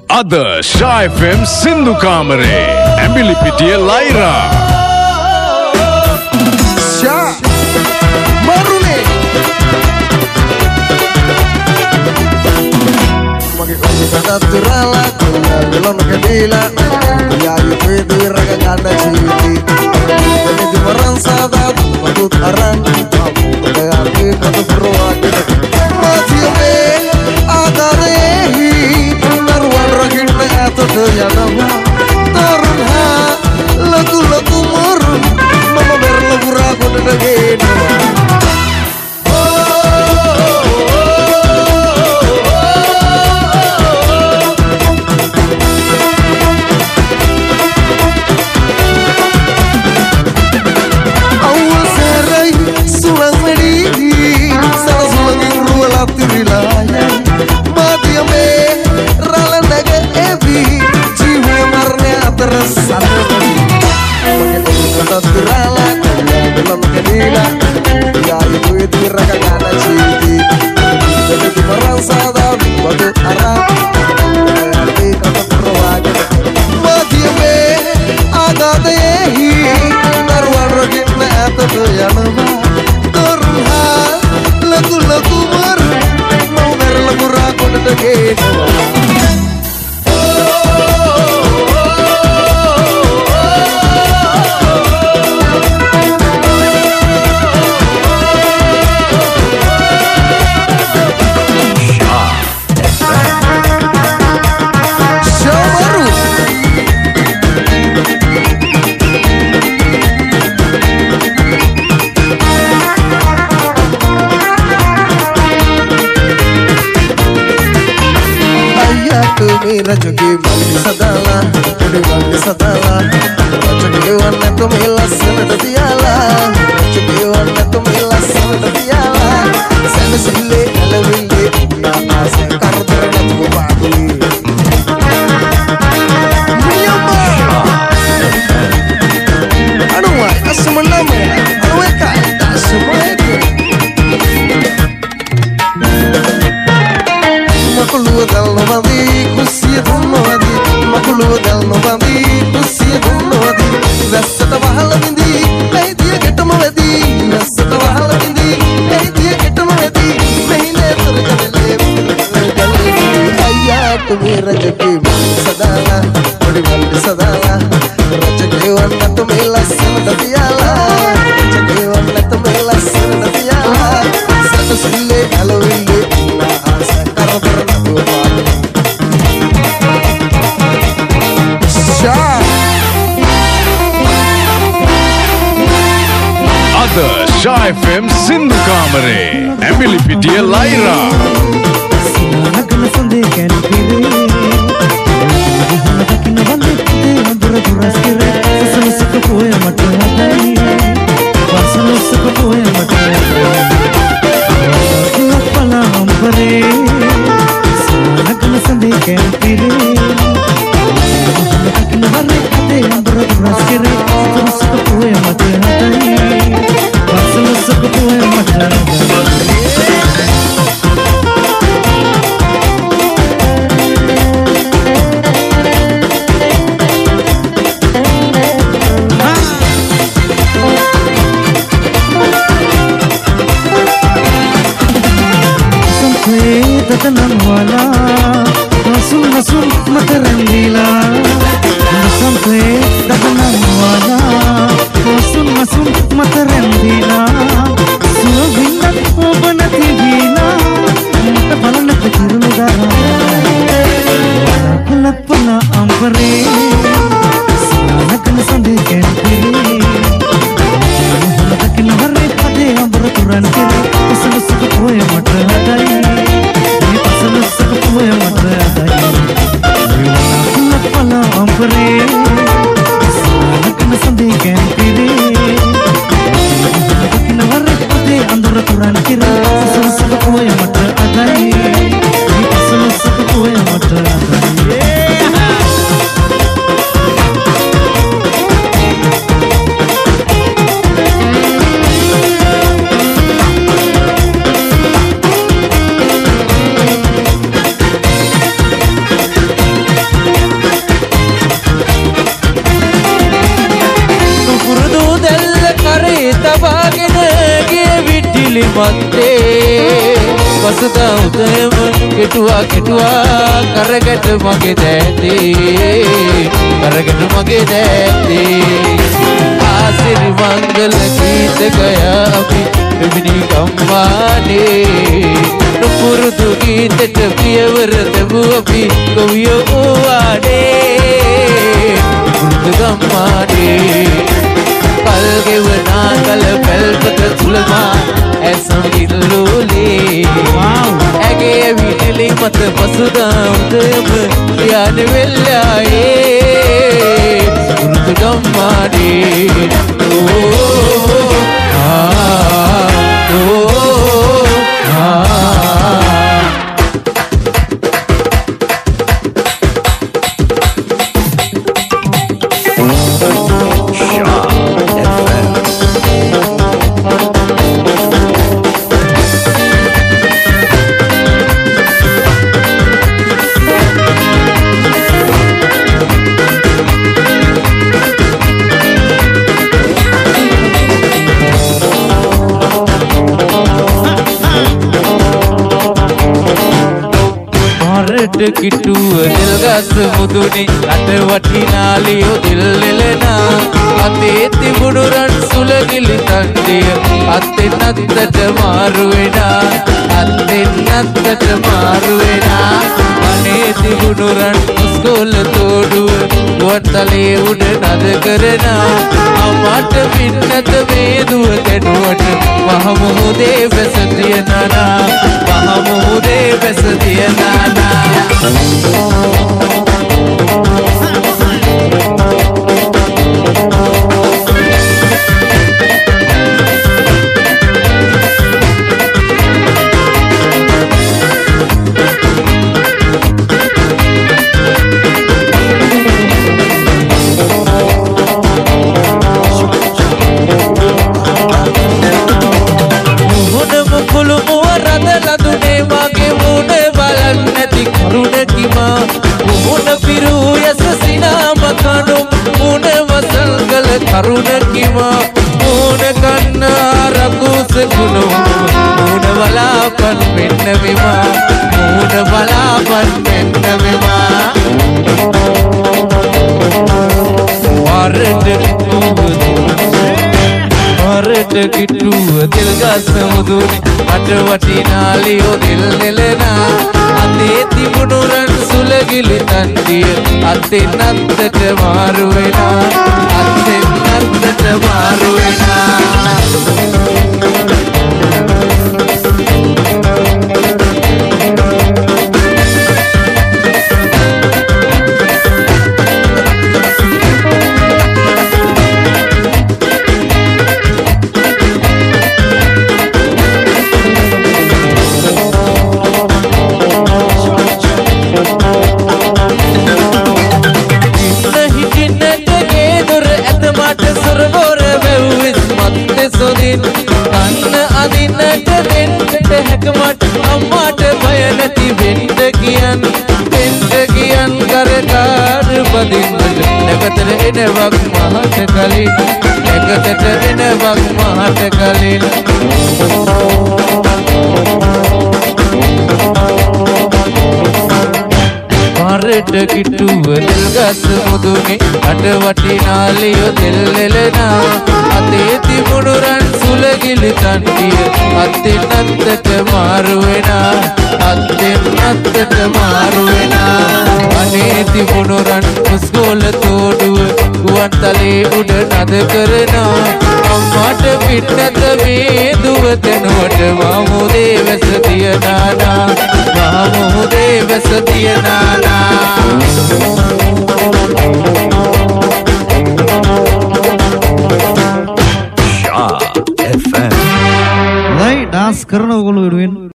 Ada Shah FM Sindhu Kamare Ambilipitiya Laira Shah Marune Magi kami kadaturala Kulon kadila Ya itu raga kada citi Kami di maran sadat Patut aran Kayaki kata perwak Mati me Agarehi Narwan ragin me atot yanama Tarun ha Lagu-lagu marun Mama berlagu ragu dan Rajoki bandi sadala, udi bandi sadala. Rajoki warna tu milas sana tiala, rajoki warna tu milas sana tiala. Sana sile alawile, na ase karter na tu baguli. Miyama, anu wa asma nama, anu eka asma eka. Makulu dal novadi. Makulu dal novandi, kusiya dal novandi. Rasata wahala bindi, ei diya getama vedi. Rasata wahala bindi, ei diya getama vedi. Mahine targale, ayya tumi rajaki sadala, odi bandi sadala. Rajaki wanna tumi lasana diyala, rajaki wanna tumi lasana diyala. Satu sile alawille, na asa karbar na tuwa. Ada Shah FM Sindhu Kamare Ambilipitiya Laira Kira, මත්තේ වසදා උදයම කෙටුවා කරගට මගේ දැත්තේ කරගට මගේ දැත්තේ ආසිරි මංගල ගීතකය අපි එවිනි ගම්මානේ නුපුරුදු ගීතට පියවර දෙමු අපි කවියෝ වූවානේ පුරුදු ගම්මානේ කල්ගෙවනා කල පැල්පත තුළමා ඇසමිල්ලෝලේ ඇගේ විනිලි මත පසුදා උදයම යන වෙල්ලායේ පුරුදු ගම්මානේ කිට්ටුව දෙල්ගස් මුදුනේ රට වටිනාලියෝ දෙල්ලෙලනා අතේ තිබුණු රන් සුලගිලි තණ්ඩිය අත්ෙන් අත්තට මාරු වෙනා අත්ෙන් අත්තට මාරු වෙනා අනේ තිබුණු රන් මුස්කොල්ල තෝඩුව වත්තලේ උඩ නද කරනා අම්මට පින්නත මේ දුව දෙනුවට මහමුහුදේ වැස තියනනා මහමුහුදේ වැස තියනනා කරුණ කිවා මූණ කන්න රකුස ගුණු මූණ බලාපන් මෙන්න මෙමා මූණ බලාපන් මෙන්න මෙමා වරට කිට්ටුව දෙල්ගස් මුදුනේ අට වටිනාලියෝ දෙල්නෙලනා අතේ තිබුණු රන් සුලගිලි තණ්ඩිය අතෙන් අත්තට මාරු වෙනා අතෙන් අත්තට මාරු වෙනා කන්න අදින්නට දෙන්නට හැකමට අම්මාට බය නැති වෙන්න කියන් කරකාර බදින්නට නැකතට එනවක් මහට කලින් නැකතට එනවක් මහට කලින් වරට කිට්ටුව දෙල්ගස් මුදුනේ අට වටිනාලියෝ දෙල්ලෙලනා අතේ තිබුණු රන් සුලගිලි තණ්ඩිය අත්ෙන් අත්තට මාරු වෙනා අත්ෙන් අත්තට මාරු වෙනා අනේ තිබුණු රන් මුස්කොල්ල තෝඩුව ගුවන්තලේ උඩ නද කරනා අම්මට පින්නත මේ දුව දෙනුවට මහමුදේ වැස තියනානා මහමුදේ වැස තියනානා